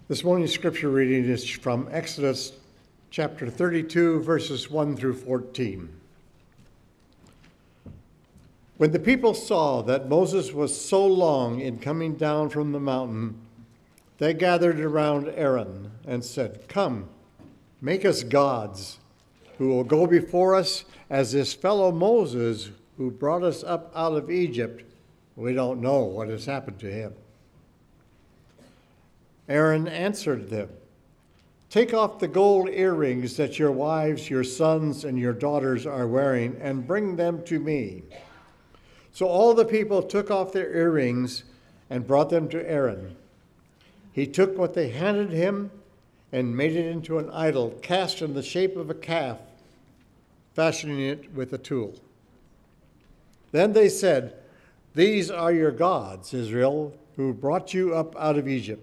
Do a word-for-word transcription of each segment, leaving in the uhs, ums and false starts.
This morning's scripture reading is from Exodus chapter thirty-two, verses one through fourteen. When the people saw that Moses was so long in coming down from the mountain, they gathered around Aaron and said, "Come, make us gods, who will go before us as this fellow Moses, who brought us up out of Egypt. We don't know what has happened to him." Aaron answered them, "Take off the gold earrings that your wives, your sons, and your daughters are wearing, and bring them to me." So all the people took off their earrings and brought them to Aaron. He took what they handed him and made it into an idol cast in the shape of a calf, fashioning it with a tool. Then they said, "These are your gods, Israel, who brought you up out of Egypt."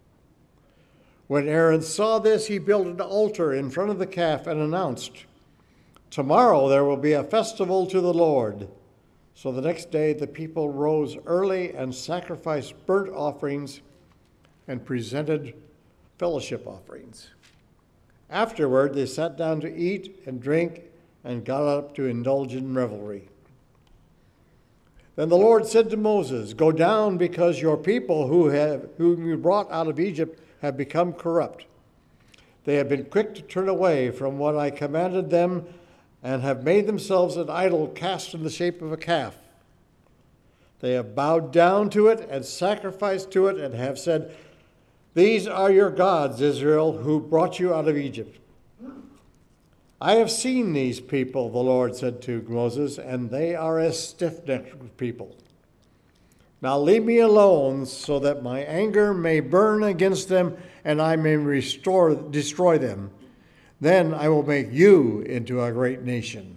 When Aaron saw this, he built an altar in front of the calf and announced, "Tomorrow there will be a festival to the Lord." So the next day the people rose early and sacrificed burnt offerings and presented fellowship offerings. Afterward they sat down to eat and drink and got up to indulge in revelry. Then the Lord said to Moses, "Go down, because your people who have, whom you brought out of Egypt have become corrupt. They have been quick to turn away from what I commanded them and have made themselves an idol cast in the shape of a calf. They have bowed down to it and sacrificed to it and have said, 'These are your gods, Israel, who brought you out of Egypt.' I have seen these people," the Lord said to Moses, "and they are a stiff-necked people. Now leave me alone so that my anger may burn against them and I may restore, destroy them. Then I will make you into a great nation."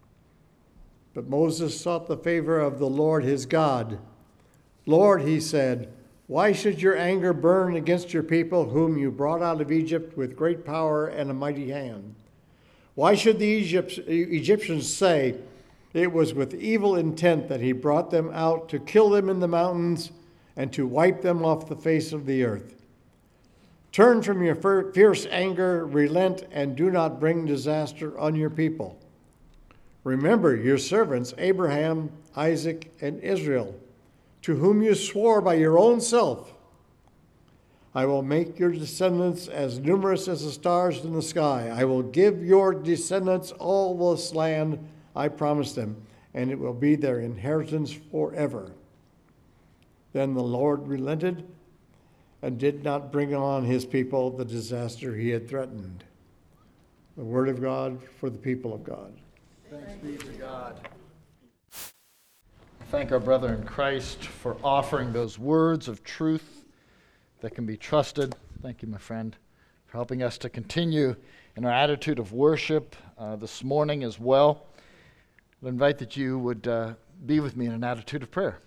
But Moses sought the favor of the Lord his God. "Lord," he said, "why should your anger burn against your people whom you brought out of Egypt with great power and a mighty hand? Why should the Egyptians say, 'It was with evil intent that he brought them out to kill them in the mountains and to wipe them off the face of the earth'? Turn from your fierce anger, relent, and do not bring disaster on your people. Remember your servants Abraham, Isaac, and Israel, to whom you swore by your own self, 'I will make your descendants as numerous as the stars in the sky. I will give your descendants all this land I promised them, and it will be their inheritance forever.' Then the Lord relented and did not bring on his people the disaster he had threatened." The word of God for the people of God. Thanks be to God. Thank our brother in Christ for offering those words of truth that can be trusted. Thank you, my friend, for helping us to continue in our attitude of worship uh, this morning as well. I invite that you would uh, be with me in an attitude of prayer.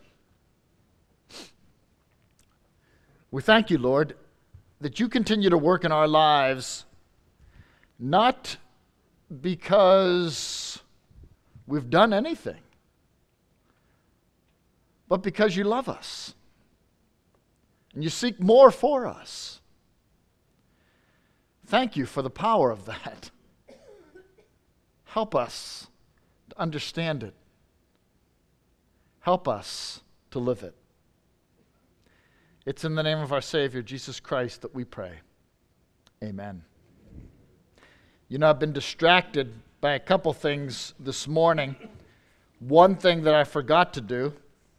We thank you, Lord, that you continue to work in our lives, not because we've done anything, but because you love us and you seek more for us. Thank you for the power of that. Help us to understand it. Help us to live it. It's in the name of our Savior, Jesus Christ, that we pray. Amen. You know, I've been distracted by a couple things this morning. One thing that I forgot to do.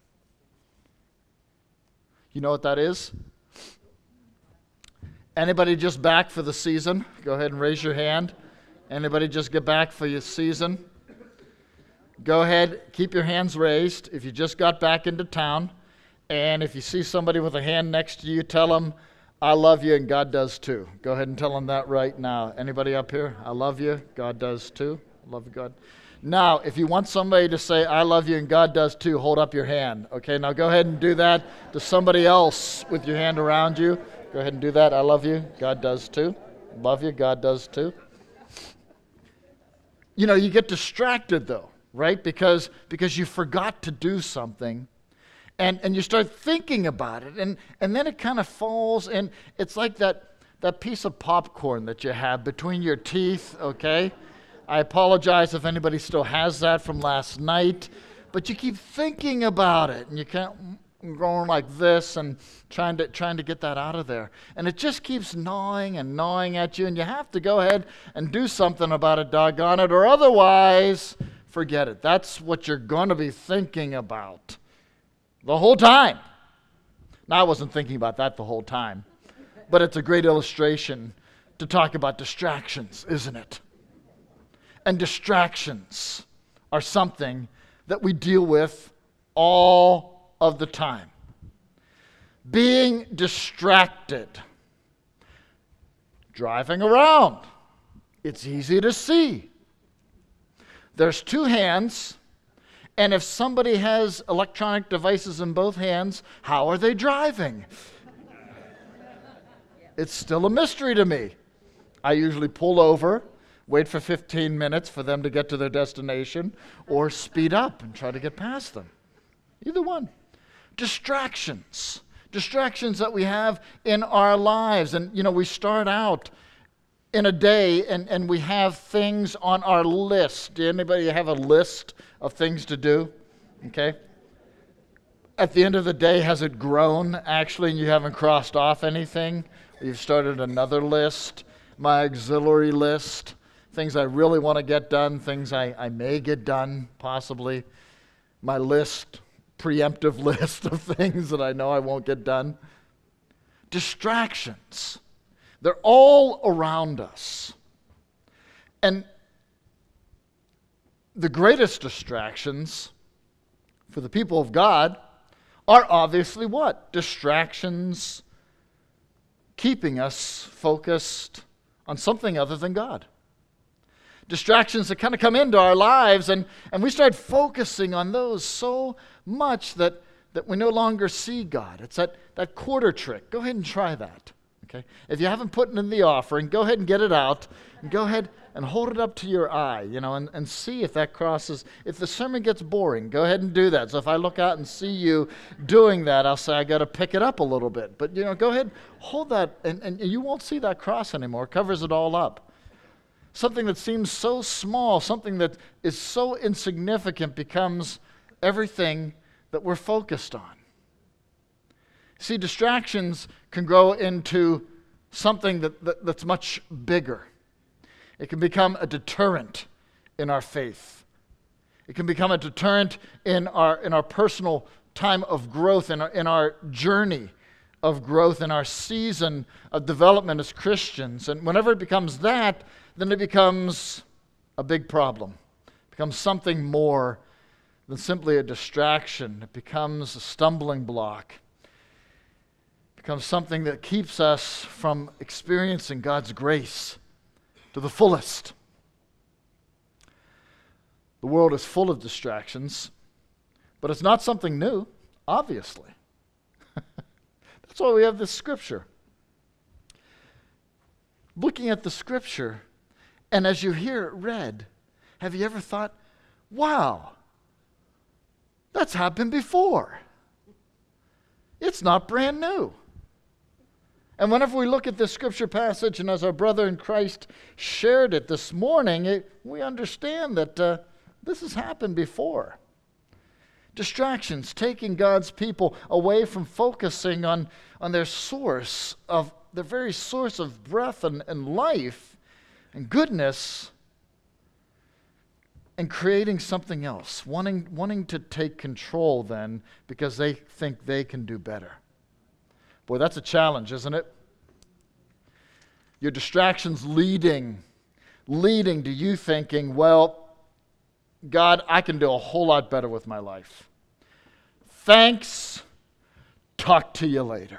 You know what that is? Anybody just back for the season? Go ahead and raise your hand. Anybody just get back for your season? Go ahead, keep your hands raised if you just got back into town. And if you see somebody with a hand next to you, tell them, "I love you and God does too." Go ahead and tell them that right now. Anybody up here? I love you. God does too. I love you, God. Now, if you want somebody to say, "I love you and God does too," hold up your hand. Okay, now go ahead and do that to somebody else with your hand around you. Go ahead and do that. "I love you. God does too. Love you. God does too." You know, you get distracted though, right? Because, because you forgot to do something. And, and you start thinking about it, and, and then it kind of falls, and it's like that, that piece of popcorn that you have between your teeth, okay? I apologize if anybody still has that from last night, but you keep thinking about it, and you can't going like this and trying to trying to get that out of there. And it just keeps gnawing and gnawing at you, and you have to go ahead and do something about it, doggone it, or otherwise, forget it. That's what you're going to be thinking about the whole time. Now, I wasn't thinking about that the whole time, but it's a great illustration to talk about distractions, isn't it? And distractions are something that we deal with all of the time. Being distracted, driving around, it's easy to see. There's two hands, and if somebody has electronic devices in both hands, how are they driving? It's still a mystery to me. I usually pull over, wait for fifteen minutes for them to get to their destination, or speed up and try to get past them. Either one. Distractions. Distractions that we have in our lives. And, you know, we start out in a day and, and we have things on our list. Do anybody have a list of things to do? Okay. At the end of the day, has it grown, actually, and you haven't crossed off anything? You've started another list, my auxiliary list, things I really want to get done, things I, I may get done, possibly. My list, preemptive list of things that I know I won't get done. Distractions. They're all around us. And the greatest distractions for the people of God are obviously what? Distractions keeping us focused on something other than God. Distractions that kind of come into our lives, and, and we start focusing on those so much that, that we no longer see God. It's that, that quarter trick. Go ahead and try that. Okay? If you haven't put it in the offering, go ahead and get it out, and go ahead and hold it up to your eye, you know, and, and see if that crosses. If the sermon gets boring, go ahead and do that. So if I look out and see you doing that, I'll say I got to pick it up a little bit. But, you know, go ahead, hold that, and, and you won't see that cross anymore. It covers it all up. Something that seems so small, something that is so insignificant becomes everything that we're focused on. See, distractions can grow into something that, that, that's much bigger. It can become a deterrent in our faith. It can become a deterrent in our, in our personal time of growth, in our, in our journey of growth, in our season of development as Christians. And whenever it becomes that, then it becomes a big problem. It becomes something more than simply a distraction. It becomes a stumbling block. It becomes something that keeps us from experiencing God's grace to the fullest. The world is full of distractions, but it's not something new, obviously. That's why we have this scripture. Looking at the scripture, and as you hear it read, have you ever thought, wow, that's happened before. It's not brand new. And whenever we look at this scripture passage, and as our brother in Christ shared it this morning, it, we understand that uh, this has happened before. Distractions, taking God's people away from focusing on, on their source of, the very source of breath and, and life and goodness, and creating something else, wanting, wanting to take control then because they think they can do better. Boy, that's a challenge, isn't it? Your distractions leading, leading to you thinking, well, God, I can do a whole lot better with my life. Thanks. Talk to you later.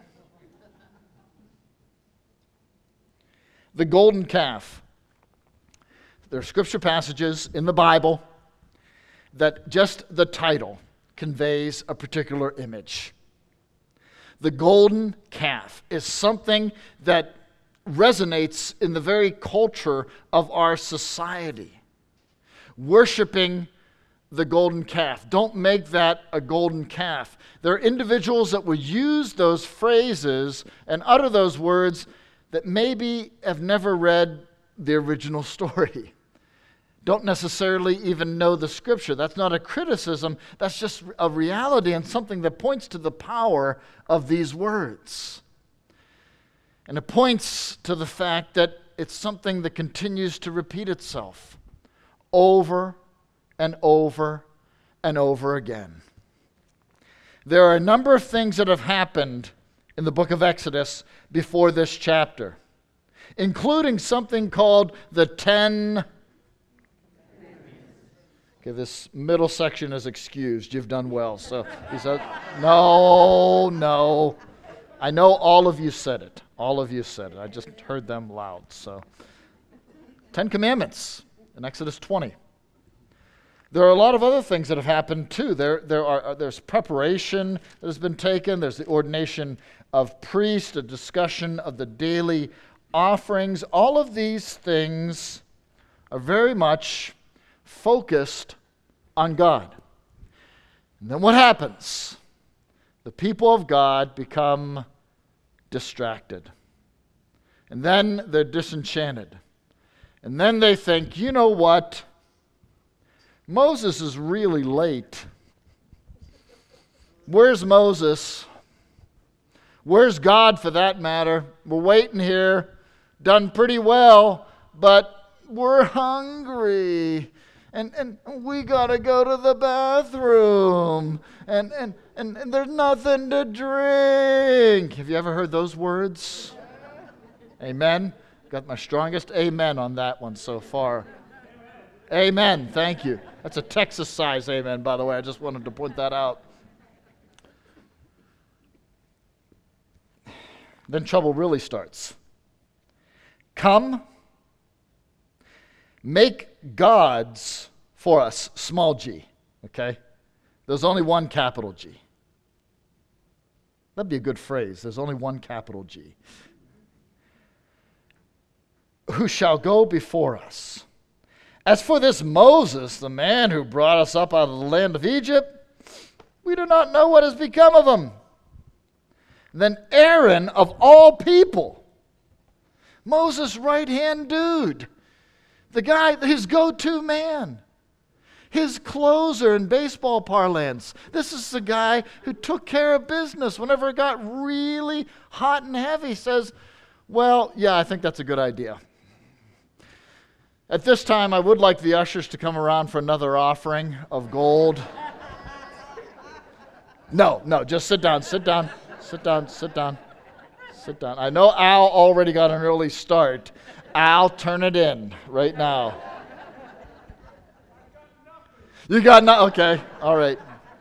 The golden calf. There are scripture passages in the Bible that just the title conveys a particular image. The golden calf is something that resonates in the very culture of our society. Worshiping the golden calf. Don't make that a golden calf. There are individuals that will use those phrases and utter those words that maybe have never read the original story. Don't necessarily even know the scripture. That's not a criticism. That's just a reality and something that points to the power of these words. And it points to the fact that it's something that continues to repeat itself over and over and over again. There are a number of things that have happened in the book of Exodus before this chapter, including something called the Ten. Okay, this middle section is excused. You've done well. So he said, no, no. I know all of you said it. All of you said it. I just heard them loud. So, Ten Commandments in Exodus twenty. There are a lot of other things that have happened too. There, there are there's preparation that has been taken. There's the ordination of priests, a discussion of the daily offerings. All of these things are very much focused on God. And then what happens? The people of God become distracted. And then they're disenchanted. And then they think, you know what? Moses is really late. Where's Moses? Where's God for that matter? We're waiting here. Done pretty well, but we're hungry. And and we got to go to the bathroom. And, and, and, and there's nothing to drink. Have you ever heard those words? Amen. Got my strongest amen on that one so far. Amen. Thank you. That's a Texas size amen, by the way. I just wanted to point that out. Then trouble really starts. Come, make gods for us, small g, okay? There's only one capital G. That'd be a good phrase. There's only one capital G. Who shall go before us? As for this Moses, the man who brought us up out of the land of Egypt, we do not know what has become of him. Then Aaron, of all people, Moses' right-hand dude, the guy, his go-to man, his closer in baseball parlance. This is the guy who took care of business whenever it got really hot and heavy. Says, well, yeah, I think that's a good idea. At this time, I would like the ushers to come around for another offering of gold. No, no, just sit down, sit down, sit down, sit down, sit down. I know Al already got an early start. Al, turn it in right now. You got no, okay, all right.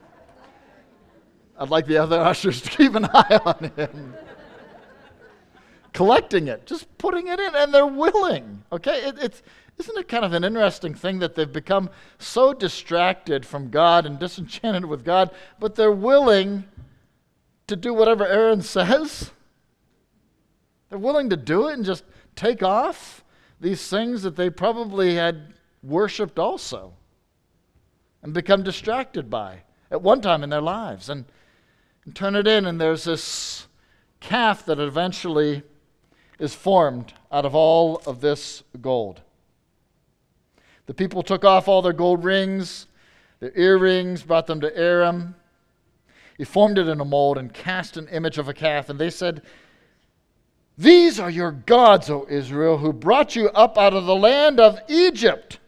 I'd like the other ushers to keep an eye on him. Collecting it, just putting it in, and they're willing, okay? It, it's, isn't it kind of an interesting thing that they've become so distracted from God and disenchanted with God, but they're willing to do whatever Aaron says? They're willing to do it and just take off these things that they probably had worshipped also and become distracted by at one time in their lives, and, and turn it in, and there's this calf that eventually is formed out of all of this gold. The people took off all their gold rings, their earrings, brought them to Aaron. He formed it in a mold and cast an image of a calf, and they said, "These are your gods, O Israel, who brought you up out of the land of Egypt."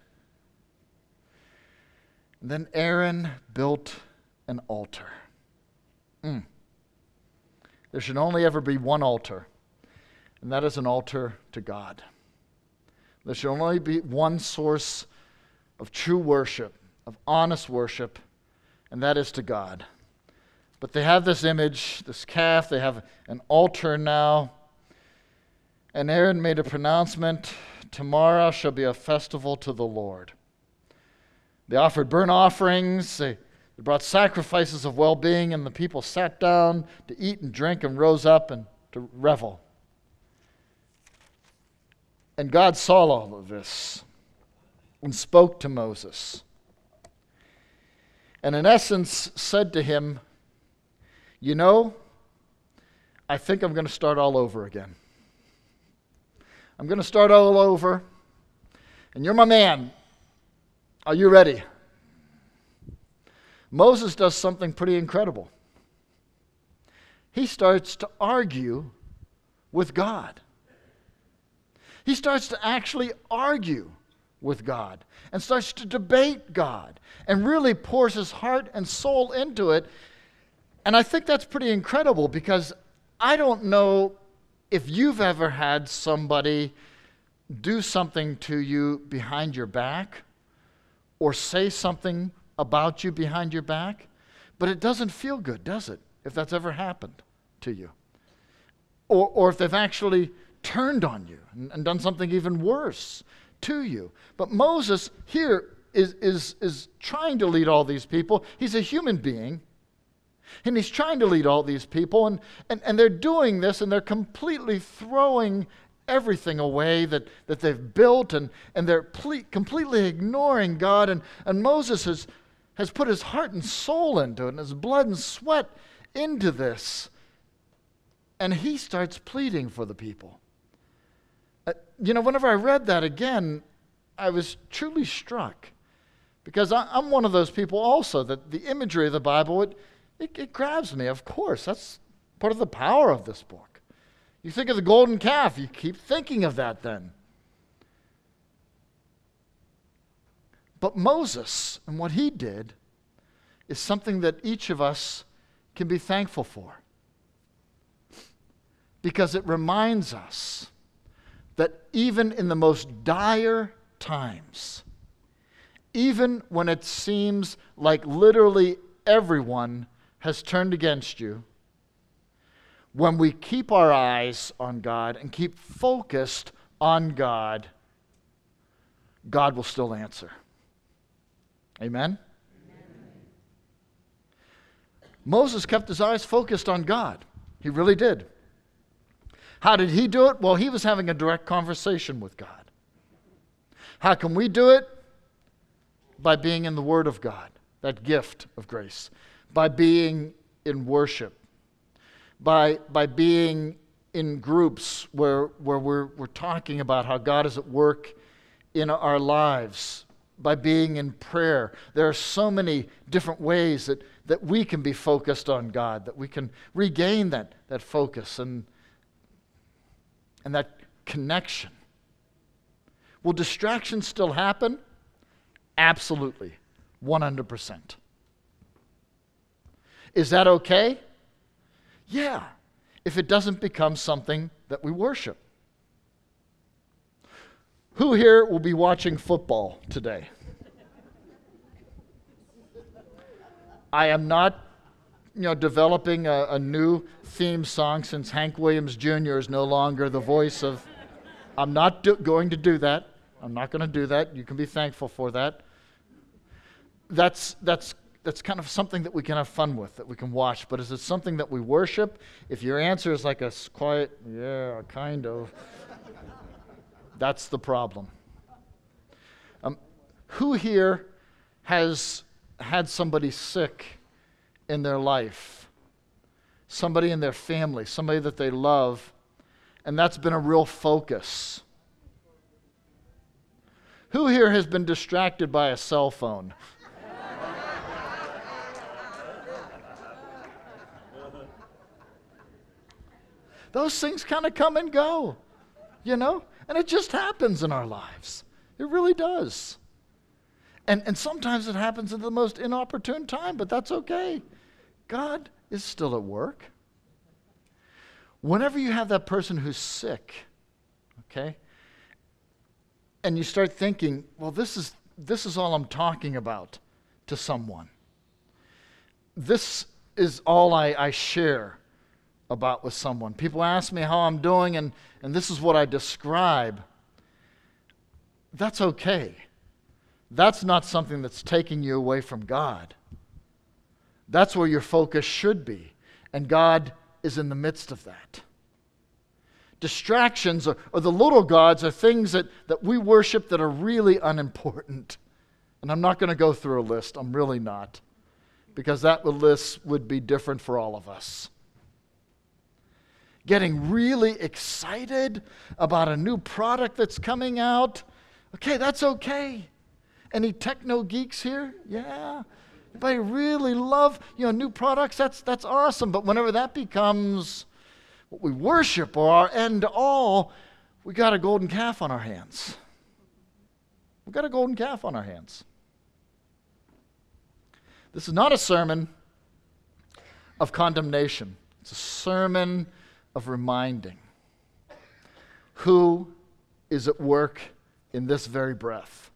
And then Aaron built an altar. Mm. There should only ever be one altar, and that is an altar to God. There should only be one source of true worship, of honest worship, and that is to God. But they have this image, this calf, they have an altar now. And Aaron made a pronouncement, "Tomorrow shall be a festival to the Lord." They offered burnt offerings, they brought sacrifices of well-being, and the people sat down to eat and drink and rose up and to revel. And God saw all of this and spoke to Moses. and in essence said to him, you know, I think I'm going to start all over again. I'm going to start all over, and you're my man. Are you ready? Moses does something pretty incredible. He starts to argue with God. He starts to actually argue with God and starts to debate God and really pours his heart and soul into it. And I think that's pretty incredible, because I don't know if you've ever had somebody do something to you behind your back or say something about you behind your back, but it doesn't feel good, does it, if that's ever happened to you? Or, or if they've actually turned on you and, and done something even worse to you. But Moses here is, is, is trying to lead all these people. He's a human being, and he's trying to lead all these people, and, and, and they're doing this, and they're completely throwing everything away that, that they've built, and, and they're ple- completely ignoring God. And, and Moses has, has put his heart and soul into it, and his blood and sweat into this. And he starts pleading for the people. Uh, you know, whenever I read that again, I was truly struck. Because I, I'm one of those people also, that the imagery of the Bible, it, it, it grabs me, of course. That's part of the power of this book. You think of the golden calf, you keep thinking of that then. But Moses and what he did is something that each of us can be thankful for. Because it reminds us that even in the most dire times, even when it seems like literally everyone has turned against you, when we keep our eyes on God and keep focused on God, God will still answer. Amen? Amen? Moses kept his eyes focused on God. He really did. How did he do it? Well, he was having a direct conversation with God. How can we do it? By being in the Word of God, that gift of grace. By being in worship. By, by being in groups where, where we're, we're talking about how God is at work in our lives. By being in prayer. There are so many different ways that, that we can be focused on God, that we can regain that, that focus and, and that connection. Will distractions still happen? Absolutely. one hundred percent. Is that okay? Yeah, if it doesn't become something that we worship. Who here will be watching football today? I am not, you know, developing a, a new theme song since Hank Williams Junior is no longer the voice of... I'm not do, going to do that. I'm not going to do that. You can be thankful for that. That's that's that's kind of something that we can have fun with, that we can watch. But is it something that we worship? If your answer is like a quiet, yeah, kind of, that's the problem. Um, who here has had somebody sick in their life? Somebody in their family, somebody that they love, and that's been a real focus. Who here has been distracted by a cell phone? Those things kind of come and go, you know? And it just happens in our lives. It really does. And, and sometimes it happens at the most inopportune time, but that's okay. God is still at work. Whenever you have that person who's sick, okay, and you start thinking, well, this is this is all I'm talking about to someone. This is all I, I share about with someone. People ask me how I'm doing, and, and this is what I describe. That's okay. That's not something that's taking you away from God. That's where your focus should be, and God is in the midst of that. Distractions or, or the little gods are things that, that we worship that are really unimportant. And I'm not going to go through a list. I'm really not. because that list would be different for all of us. Getting really excited about a new product that's coming out. Okay, that's okay. Any techno geeks here? Yeah. Anybody really love, you know, new products? That's that's awesome. But whenever that becomes what we worship or our end all, we got a golden calf on our hands. We've got a golden calf on our hands. This is not a sermon of condemnation. It's a sermon of reminding who is at work in this very breath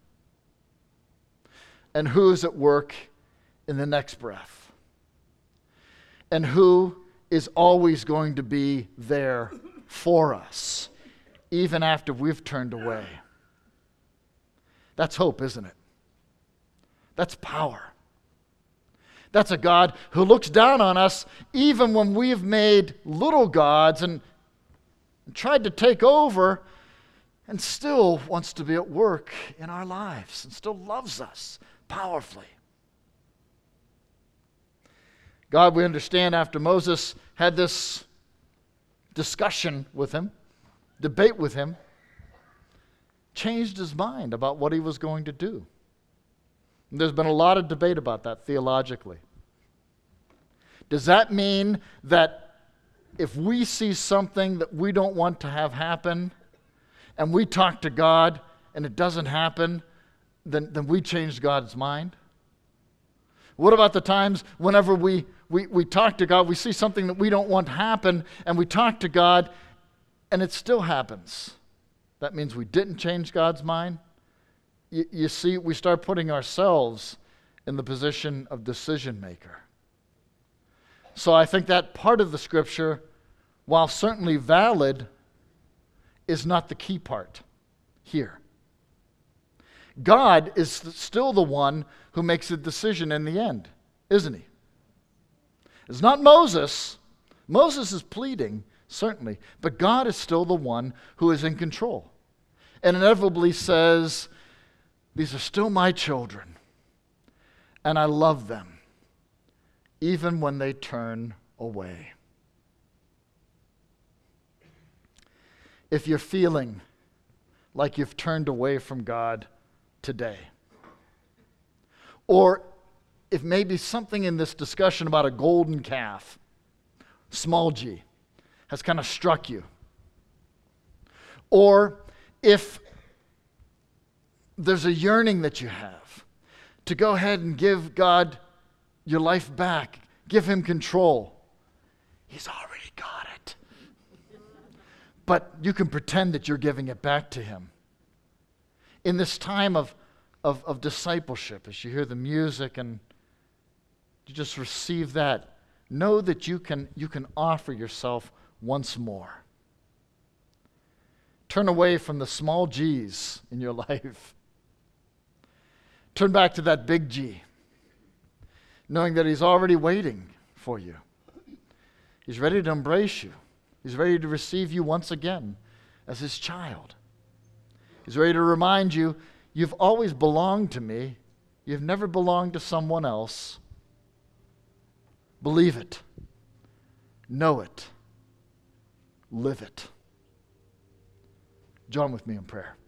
and who is at work in the next breath and who is always going to be there for us even after we've turned away. That's hope, isn't it? That's power. That's a God who looks down on us even when we've made little gods and, and tried to take over, and still wants to be at work in our lives and still loves us powerfully. God, we understand, after Moses had this discussion with him, debate with him, changed his mind about what he was going to do. And there's been a lot of debate about that theologically. Does that mean that if we see something that we don't want to have happen, and we talk to God and it doesn't happen, then, then we changed God's mind? What about the times whenever we, we, we talk to God, we see something that we don't want to happen, and we talk to God and it still happens? That means we didn't change God's mind? You, you see, we start putting ourselves in the position of decision maker. So I think that part of the scripture, while certainly valid, is not the key part here. God is still the one who makes the decision in the end, isn't he? It's not Moses. Moses is pleading, certainly, but God is still the one who is in control and inevitably says, these are still my children, and I love them, even when they turn away. If you're feeling like you've turned away from God today, or if maybe something in this discussion about a golden calf, small g, has kind of struck you, or if there's a yearning that you have to go ahead and give God your life back, give him control, he's already got it. But you can pretend that you're giving it back to him. In this time of, of, of discipleship, as you hear the music and you just receive that, know that you can, you can offer yourself once more. Turn away from the small G's in your life. Turn back to that big G, knowing that he's already waiting for you. He's ready to embrace you. He's ready to receive you once again as his child. He's ready to remind you, you've always belonged to me. You've never belonged to someone else. Believe it. Know it. Live it. Join with me in prayer.